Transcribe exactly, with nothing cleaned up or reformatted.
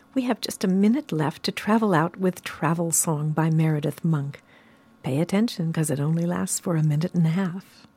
We have just a minute left to travel out with Travel Song by Meredith Monk. Pay attention, because it only lasts for a minute and a half.